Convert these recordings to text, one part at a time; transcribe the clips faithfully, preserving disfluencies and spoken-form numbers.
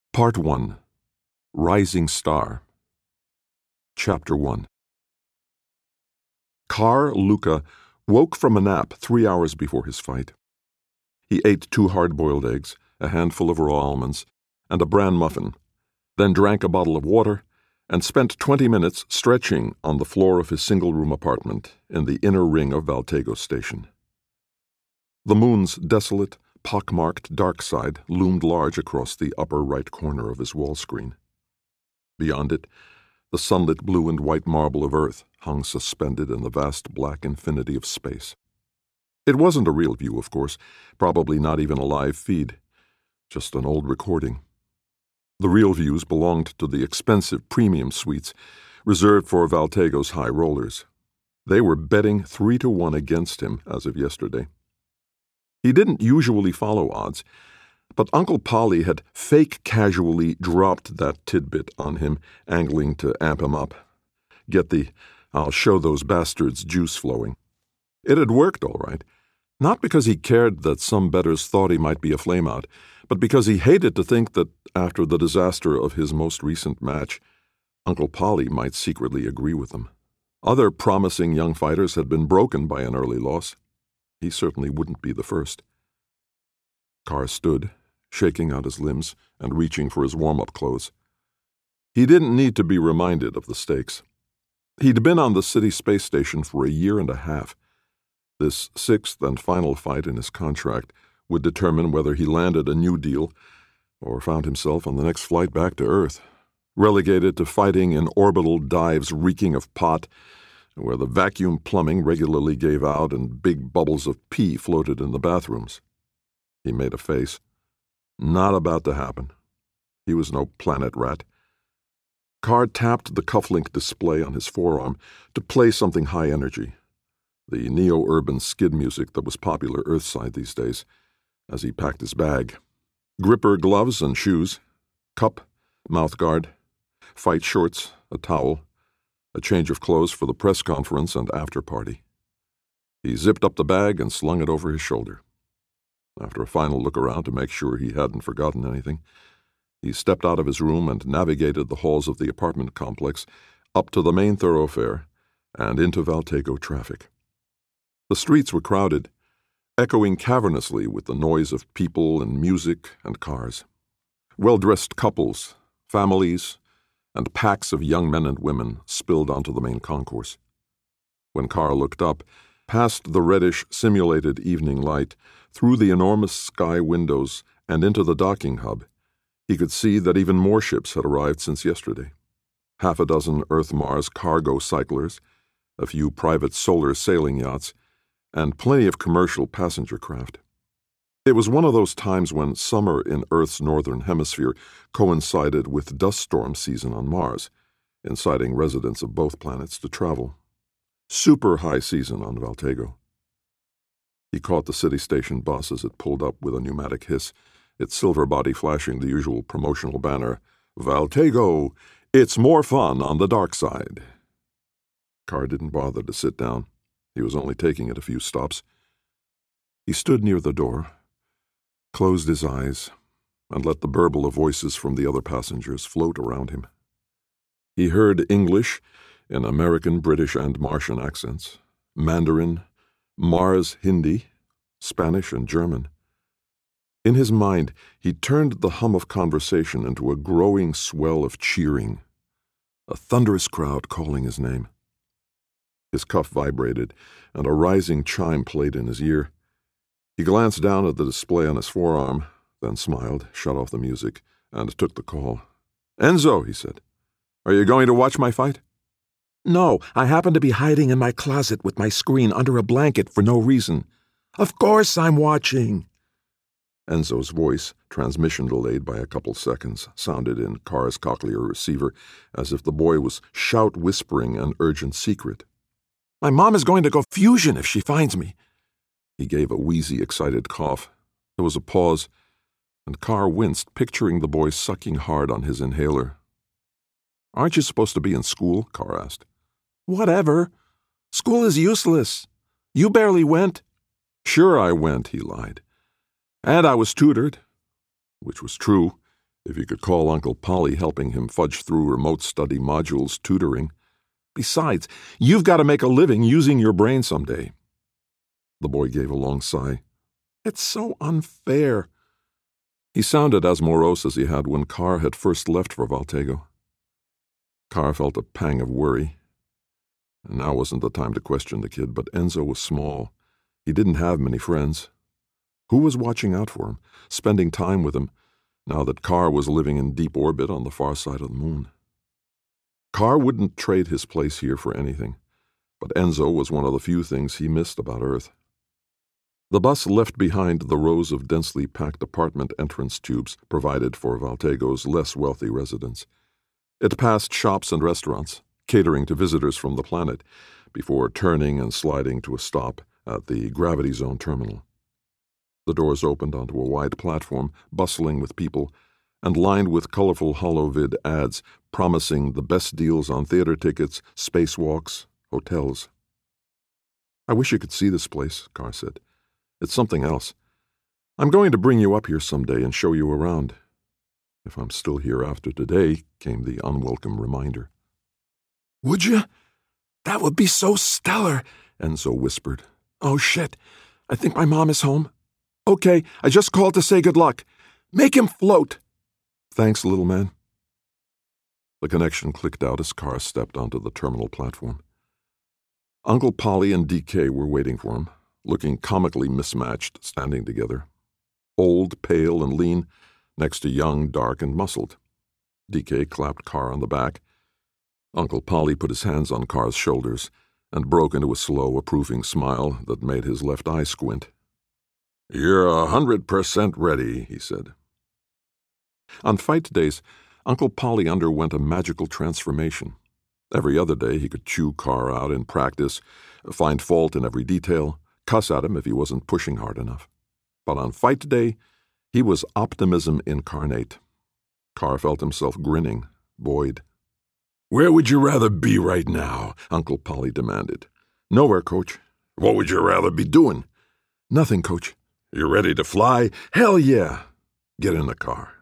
Part one. Rising Star. Chapter one. Carr Luca woke from a nap three hours before his fight. He ate two hard-boiled eggs, a handful of raw almonds, and a bran muffin, then drank a bottle of water, and spent twenty minutes stretching on the floor of his single-room apartment in the inner ring of Valtego Station. The moon's desolate, pock-marked dark side loomed large across the upper right corner of his wall screen. Beyond it, the sunlit blue and white marble of Earth hung suspended in the vast black infinity of space. It wasn't a real view, of course, probably not even a live feed, just an old recording. The real views belonged to the expensive premium suites reserved for Valtego's high rollers. They were betting three to one against him as of yesterday. He didn't usually follow odds, but Uncle Polly had fake-casually dropped that tidbit on him, angling to amp him up. Get the, I'll show those bastards juice flowing. It had worked all right, not because he cared that some bettors thought he might be a flameout, but because he hated to think that, after the disaster of his most recent match, Uncle Polly might secretly agree with him. Other promising young fighters had been broken by an early loss. He certainly wouldn't be the first. Carr stood, shaking out his limbs and reaching for his warm-up clothes. He didn't need to be reminded of the stakes. He'd been on the city space station for a year and a half. This sixth and final fight in his contract would determine whether he landed a new deal or found himself on the next flight back to Earth, relegated to fighting in orbital dives reeking of pot, where the vacuum plumbing regularly gave out and big bubbles of pee floated in the bathrooms. He made a face. Not about to happen. He was no planet rat. Carr tapped the cufflink display on his forearm to play something high energy, the neo-urban skid music that was popular Earthside these days, as he packed his bag. Gripper gloves and shoes, cup, mouthguard, fight shorts, a towel, a change of clothes for the press conference and after-party. He zipped up the bag and slung it over his shoulder. After a final look around to make sure he hadn't forgotten anything, he stepped out of his room and navigated the halls of the apartment complex up to the main thoroughfare and into Valtego traffic. The streets were crowded, echoing cavernously with the noise of people and music and cars. Well-dressed couples, families, and packs of young men and women spilled onto the main concourse. When Carr looked up, past the reddish, simulated evening light, through the enormous sky windows and into the docking hub, he could see that even more ships had arrived since yesterday. Half a dozen Earth-Mars cargo cyclers, a few private solar sailing yachts, and plenty of commercial passenger craft. It was one of those times when summer in Earth's northern hemisphere coincided with dust storm season on Mars, inciting residents of both planets to travel. Super high season on Valtego. He caught the city station bus as it pulled up with a pneumatic hiss, its silver body flashing the usual promotional banner, "Valtego, it's more fun on the dark side." Carr didn't bother to sit down. He was only taking it a few stops. He stood near the door, closed his eyes, and let the burble of voices from the other passengers float around him. He heard English in American, British, and Martian accents, Mandarin, Mars Hindi, Spanish, and German. In his mind, he turned the hum of conversation into a growing swell of cheering, a thunderous crowd calling his name. His cuff vibrated, and a rising chime played in his ear. He glanced down at the display on his forearm, then smiled, shut off the music, and took the call. "Enzo," he said, "are you going to watch my fight?" "No, I happen to be hiding in my closet with my screen under a blanket for no reason." "Of course I'm watching." Enzo's voice, transmission delayed by a couple seconds, sounded in Carr's cochlear receiver as if the boy was shout-whispering an urgent secret. "My mom is going to go fusion if she finds me." He gave a wheezy, excited cough. There was a pause, and Carr winced, picturing the boy sucking hard on his inhaler. "Aren't you supposed to be in school?" Carr asked. "Whatever. School is useless. You barely went." "Sure I went," he lied. "And I was tutored," which was true, If he could call Uncle Polly helping him fudge through remote study modules tutoring. Besides, you've got to make a living using your brain someday. The boy gave a long sigh. It's so unfair. He sounded as morose as he had when Carr had first left for Valtego. Carr felt a pang of worry. Now wasn't the time to question the kid, but Enzo was small. He didn't have many friends. Who was watching out for him, spending time with him, now that Carr was living in deep orbit on the far side of the moon? Carr wouldn't trade his place here for anything, but Enzo was one of the few things he missed about Earth. The bus left behind the rows of densely packed apartment entrance tubes provided for Valtego's less wealthy residents. It passed shops and restaurants, catering to visitors from the planet, before turning and sliding to a stop at the Gravity Zone terminal. The doors opened onto a wide platform, bustling with people, and lined with colorful holovid ads promising the best deals on theater tickets, spacewalks, hotels. I wish you could see this place, Carr said. It's something else. I'm going to bring you up here someday and show you around. If I'm still here after today, came the unwelcome reminder. Would you? That would be so stellar, Enzo whispered. Oh, shit. I think my mom is home. Okay, I just called to say good luck. Make him float. Thanks, little man. The connection clicked out as Carr stepped onto the terminal platform. Uncle Polly and D K were waiting for him, looking comically mismatched, standing together. Old, pale, and lean, next to young, dark, and muscled. D K clapped Carr on the back. Uncle Polly put his hands on Carr's shoulders and broke into a slow, approving smile that made his left eye squint. You're a hundred percent ready, he said. On fight days, Uncle Polly underwent a magical transformation. Every other day he could chew Carr out in practice, find fault in every detail, cuss at him if he wasn't pushing hard enough. But on fight day, he was optimism incarnate. Carr felt himself grinning, buoyed. Where would you rather be right now? Uncle Polly demanded. Nowhere, Coach. What would you rather be doing? Nothing, Coach. You ready to fly? Hell yeah! Get in the car.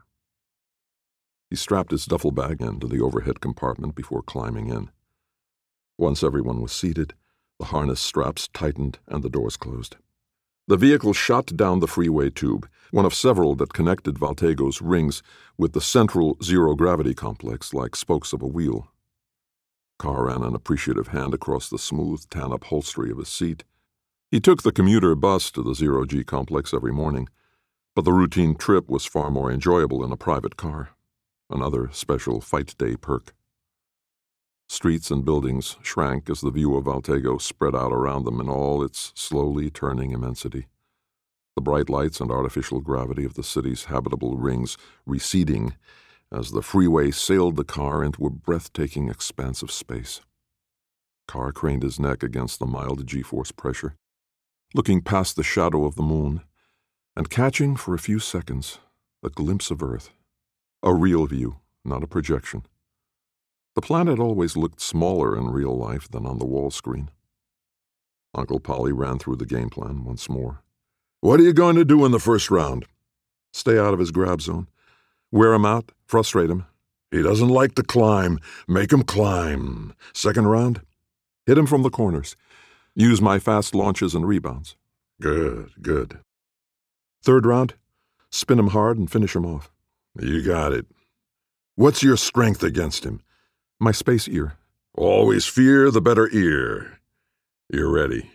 He strapped his duffel bag into the overhead compartment before climbing in. Once everyone was seated, the harness straps tightened and the doors closed. The vehicle shot down the freeway tube, one of several that connected Valtego's rings with the central zero-gravity complex like spokes of a wheel. Carr ran an appreciative hand across the smooth tan upholstery of his seat. He took the commuter bus to the zero-G complex every morning, but the routine trip was far more enjoyable in a private car, another special fight day perk. Streets and buildings shrank as the view of Valtego spread out around them in all its slowly turning immensity, the bright lights and artificial gravity of the city's habitable rings receding as the freeway sailed the car into a breathtaking expanse of space. Carr craned his neck against the mild G-force pressure, looking past the shadow of the moon and catching for a few seconds a glimpse of Earth, a real view, not a projection. The planet always looked smaller in real life than on the wall screen. Uncle Polly ran through the game plan once more. What are you going to do in the first round? Stay out of his grab zone. Wear him out, frustrate him. He doesn't like to climb. Make him climb. Second round? Hit him from the corners. Use my fast launches and rebounds. Good, good. Third round? Spin him hard and finish him off. You got it. What's your strength against him? My space ear. Always fear the better ear. You're ready.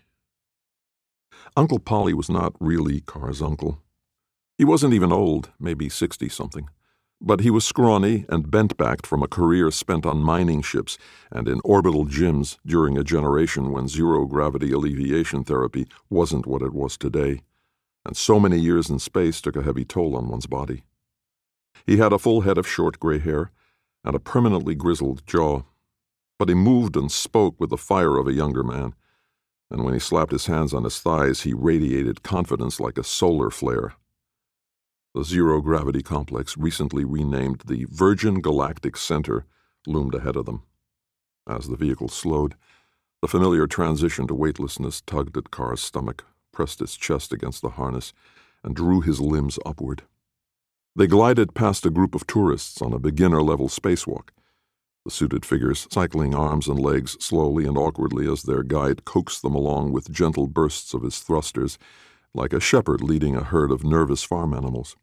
Uncle Polly was not really Carr's uncle. He wasn't even old, maybe sixty-something. But he was scrawny and bent-backed from a career spent on mining ships and in orbital gyms during a generation when zero-gravity alleviation therapy wasn't what it was today, and so many years in space took a heavy toll on one's body. He had a full head of short gray hair and a permanently grizzled jaw, but he moved and spoke with the fire of a younger man, and when he slapped his hands on his thighs, he radiated confidence like a solar flare. The zero-gravity complex, recently renamed the Virgin Galactic Center, loomed ahead of them. As the vehicle slowed, the familiar transition to weightlessness tugged at Carr's stomach, pressed his chest against the harness, and drew his limbs upward. They glided past a group of tourists on a beginner-level spacewalk, the suited figures cycling arms and legs slowly and awkwardly as their guide coaxed them along with gentle bursts of his thrusters, like a shepherd leading a herd of nervous farm animals.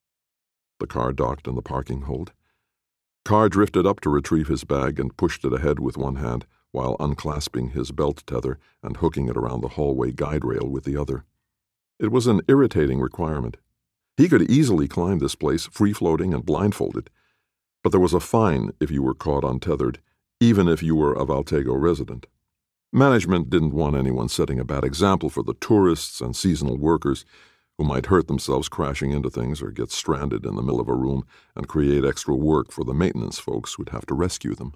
The car docked in the parking hold. Carr drifted up to retrieve his bag and pushed it ahead with one hand while unclasping his belt tether and hooking it around the hallway guide rail with the other. It was an irritating requirement. He could easily climb this place free-floating and blindfolded, but there was a fine if you were caught untethered, even if you were a Valtego resident. Management didn't want anyone setting a bad example for the tourists and seasonal workers who might hurt themselves crashing into things or get stranded in the middle of a room and create extra work for the maintenance folks who'd have to rescue them.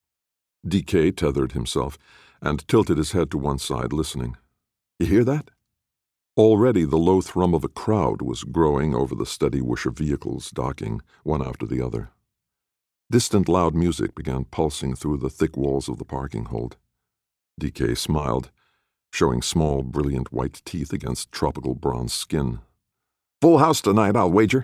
D K tethered himself and tilted his head to one side, listening. You hear that? Already the low thrum of a crowd was growing over the steady whoosh of vehicles docking, one after the other. Distant loud music began pulsing through the thick walls of the parking hold. D K smiled, showing small, brilliant white teeth against tropical bronze skin. Full house tonight, I'll wager.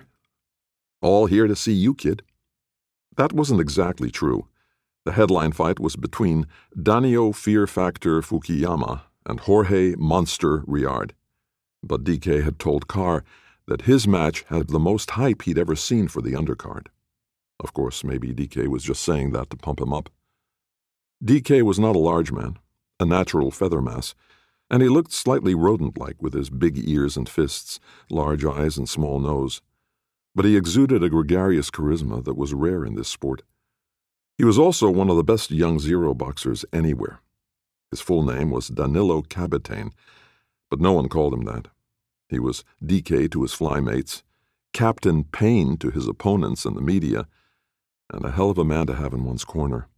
All here to see you, kid. That wasn't exactly true. The headline fight was between Danio Fear Factor Fukuyama and Jorge Monster Riard. But D K had told Carr that his match had the most hype he'd ever seen for the undercard. Of course, maybe D K was just saying that to pump him up. D K was not a large man, a natural feather mass, and he looked slightly rodent-like with his big ears and fists, large eyes and small nose. But he exuded a gregarious charisma that was rare in this sport. He was also one of the best young Zero boxers anywhere. His full name was Danilo Kabatain, but no one called him that. He was D K to his flymates, Captain Payne to his opponents and the media, and a hell of a man to have in one's corner.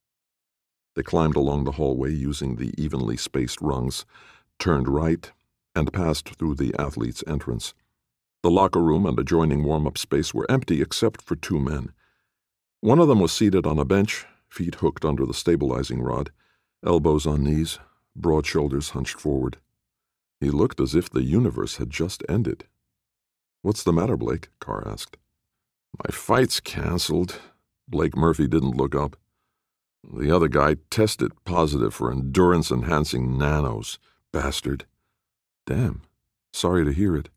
They climbed along the hallway using the evenly spaced rungs, turned right, and passed through the athlete's entrance. The locker room and adjoining warm-up space were empty except for two men. One of them was seated on a bench, feet hooked under the stabilizing rod, elbows on knees, broad shoulders hunched forward. He looked as if the universe had just ended. What's the matter, Blake? Carr asked. My fight's canceled. Blake Murphy didn't look up. The other guy tested positive for endurance-enhancing nanos. Bastard. Damn. Sorry to hear it.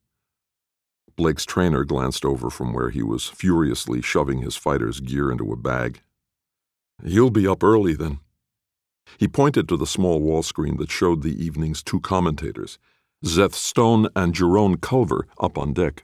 Blake's trainer glanced over from where he was furiously shoving his fighter's gear into a bag. You'll be up early, then. He pointed to the small wall screen that showed the evening's two commentators, Zeth Stone and Jerome Culver, up on deck.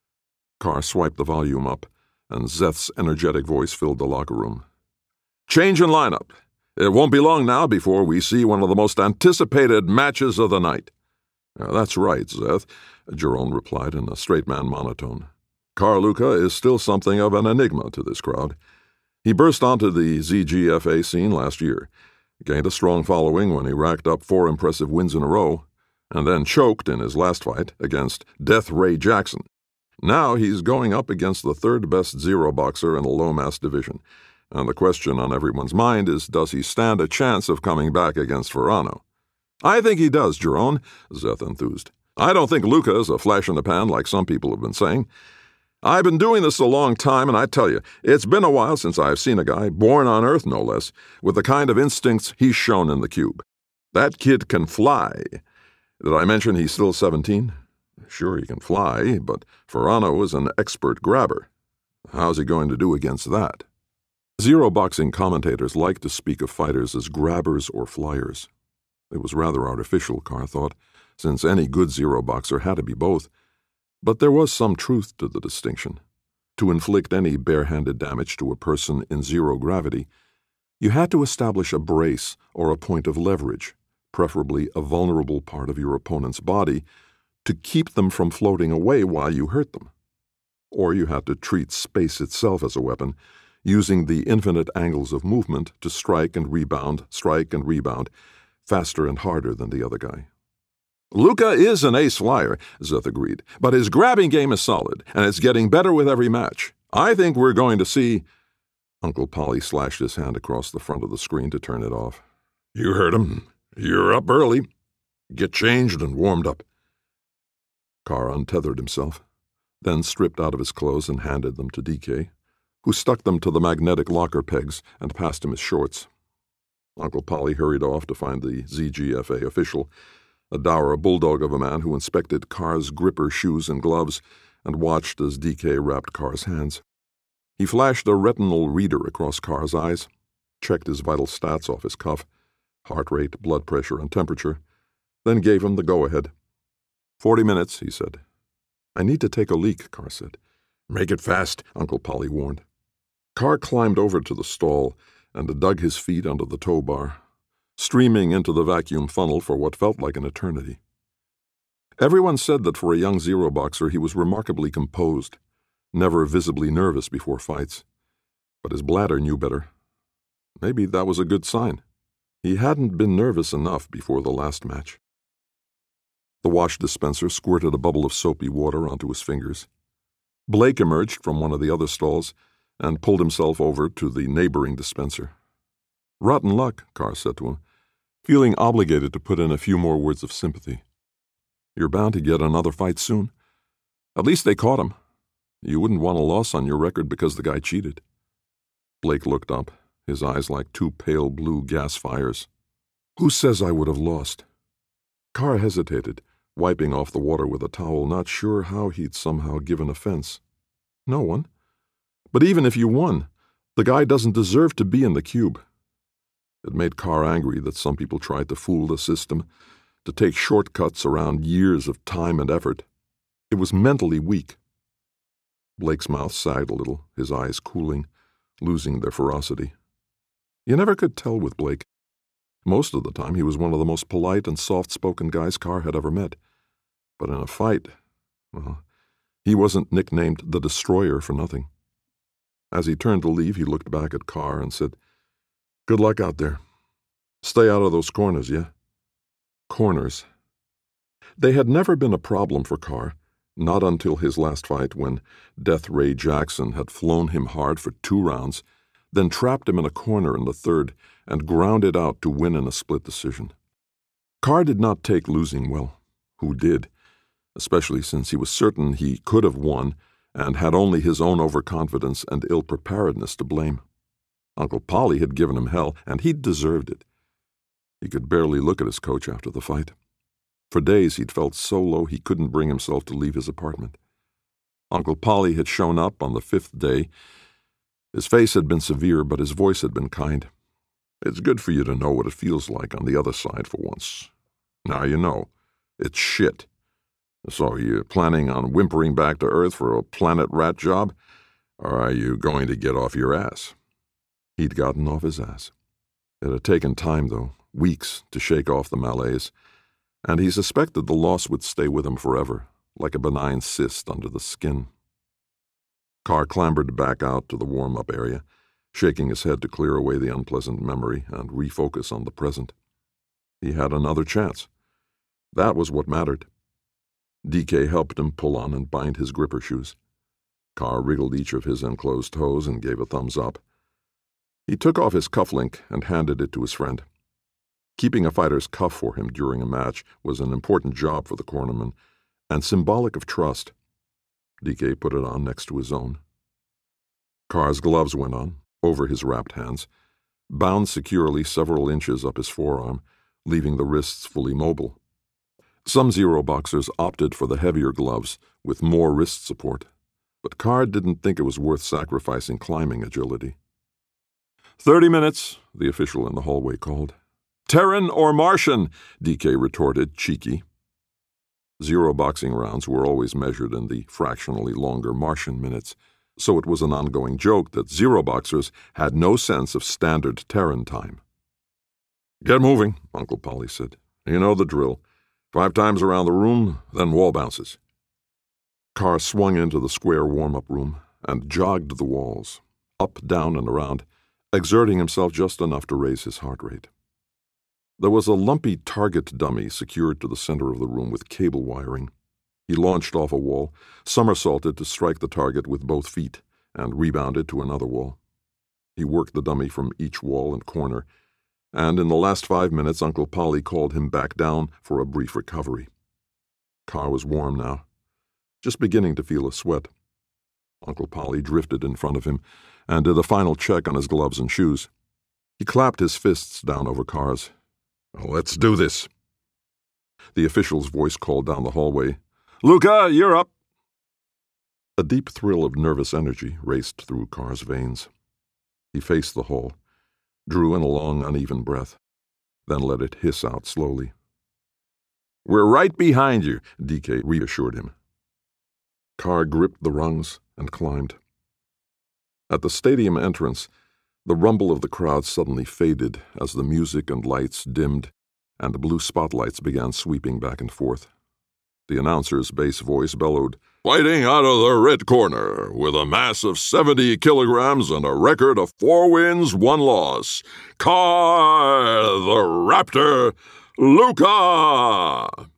Carr swiped the volume up, and Zeth's energetic voice filled the locker room. Change in lineup. It won't be long now before we see one of the most anticipated matches of the night. Uh, that's right, Zeth, Jerome replied in a straight-man monotone. Carr Luca is still something of an enigma to this crowd. He burst onto the Z G F A scene last year, gained a strong following when he racked up four impressive wins in a row, and then choked in his last fight against Death Ray Jackson. Now he's going up against the third-best Zero boxer in the low-mass division, and the question on everyone's mind is, does he stand a chance of coming back against Ferrano? I think he does, Jerome, Zeth enthused. I don't think Luca is a flash in the pan like some people have been saying. I've been doing this a long time, and I tell you, it's been a while since I've seen a guy, born on Earth no less, with the kind of instincts he's shown in the cube. That kid can fly. Did I mention he's still seventeen? Sure, he can fly, but Ferrano is an expert grabber. How's he going to do against that? Zero boxing commentators like to speak of fighters as grabbers or flyers. It was rather artificial, Carr thought, since any good Zero boxer had to be both. But there was some truth to the distinction. To inflict any barehanded damage to a person in zero gravity, you had to establish a brace or a point of leverage, preferably a vulnerable part of your opponent's body, to keep them from floating away while you hurt them. Or you had to treat space itself as a weapon, using the infinite angles of movement to strike and rebound, strike and rebound, faster and harder than the other guy. Luca is an ace flyer, Zeth agreed, but his grabbing game is solid, and it's getting better with every match. I think we're going to see... Uncle Polly slashed his hand across the front of the screen to turn it off. You heard him. You're up early. Get changed and warmed up. Carr untethered himself. then stripped out of his clothes and handed them to D K, who stuck them to the magnetic locker pegs and passed him his shorts. Uncle Polly hurried off to find the Z G F A official, a dour bulldog of a man who inspected Carr's gripper shoes and gloves and watched as D K wrapped Carr's hands. He flashed a retinal reader across Carr's eyes, checked his vital stats off his cuff, heart rate, blood pressure, and temperature, then gave him the go-ahead. Forty minutes, he said. I need to take a leak, Carr said. Make it fast, Uncle Polly warned. Carr climbed over to the stall and dug his feet under the tow bar, streaming into the vacuum funnel for what felt like an eternity. Everyone said that for a young Zero boxer he was remarkably composed, never visibly nervous before fights. But his bladder knew better. Maybe that was a good sign. He hadn't been nervous enough before the last match. The wash dispenser squirted a bubble of soapy water onto his fingers. Blake emerged from one of the other stalls and pulled himself over to the neighboring dispenser. Rotten luck, Carr said to him, feeling obligated to put in a few more words of sympathy. You're bound to get another fight soon. At least they caught him. You wouldn't want a loss on your record because the guy cheated. Blake looked up, his eyes like two pale blue gas fires. Who says I would have lost? Carr hesitated, wiping off the water with a towel, not sure how he'd somehow given offense. No one. But even if you won, the guy doesn't deserve to be in the cube. It made Carr angry that some people tried to fool the system, to take shortcuts around years of time and effort. It was mentally weak. Blake's mouth sagged a little, his eyes cooling, losing their ferocity. You never could tell with Blake. Most of the time he was one of the most polite and soft-spoken guys Carr had ever met. But in a fight, well, he wasn't nicknamed the Destroyer for nothing. As he turned to leave, he looked back at Carr and said, Good luck out there. Stay out of those corners, yeah? Corners. They had never been a problem for Carr, not until his last fight when Death Ray Jackson had flown him hard for two rounds, then trapped him in a corner in the third and ground it out to win in a split decision. Carr did not take losing well. Who did? Especially since he was certain he could have won and had only his own overconfidence and ill-preparedness to blame. Uncle Polly had given him hell, and he'd deserved it. He could barely look at his coach after the fight. For days he'd felt so low he couldn't bring himself to leave his apartment. Uncle Polly had shown up on the fifth day. His face had been severe, but his voice had been kind. It's good for you to know what it feels like on the other side for once. Now you know. It's shit. So are you planning on whimpering back to Earth for a planet rat job? Or are you going to get off your ass? He'd gotten off his ass. It had taken time, though, weeks, to shake off the malaise, and he suspected the loss would stay with him forever, like a benign cyst under the skin. Carr clambered back out to the warm-up area, shaking his head to clear away the unpleasant memory and refocus on the present. He had another chance. That was what mattered. D K helped him pull on and bind his gripper shoes. Carr wriggled each of his enclosed toes and gave a thumbs up. He took off his cufflink and handed it to his friend. Keeping a fighter's cuff for him during a match was an important job for the cornerman, and symbolic of trust. D K put it on next to his own. Carr's gloves went on, over his wrapped hands, bound securely several inches up his forearm, leaving the wrists fully mobile. Some Zero boxers opted for the heavier gloves with more wrist support, but Carr didn't think it was worth sacrificing climbing agility. Thirty minutes, the official in the hallway called. Terran or Martian, D K retorted, cheeky. Zero boxing rounds were always measured in the fractionally longer Martian minutes, so it was an ongoing joke that Zero boxers had no sense of standard Terran time. Get moving, Uncle Polly said. You know the drill. Five times around the room, then wall bounces. Carr swung into the square warm-up room and jogged the walls, up, down, and around, exerting himself just enough to raise his heart rate. There was a lumpy target dummy secured to the center of the room with cable wiring. He launched off a wall, somersaulted to strike the target with both feet, and rebounded to another wall. He worked the dummy from each wall and corner, and in the last five minutes Uncle Polly called him back down for a brief recovery. Carr was warm now. just beginning to feel a sweat. Uncle Polly drifted in front of him and did a final check on his gloves and shoes. He clapped his fists down over Carr's. "Let's do this." The official's voice called down the hallway, "Luca, you're up." A deep thrill of nervous energy raced through Carr's veins. He faced the hall, drew in a long, uneven breath, then let it hiss out slowly. "We're right behind you," D K reassured him. Carr gripped the rungs and climbed. At the stadium entrance, the rumble of the crowd suddenly faded as the music and lights dimmed and the blue spotlights began sweeping back and forth. The announcer's bass voice bellowed, "Fighting out of the red corner, with a mass of seventy kilograms and a record of four wins, one loss, Carr the Raptor Luca!"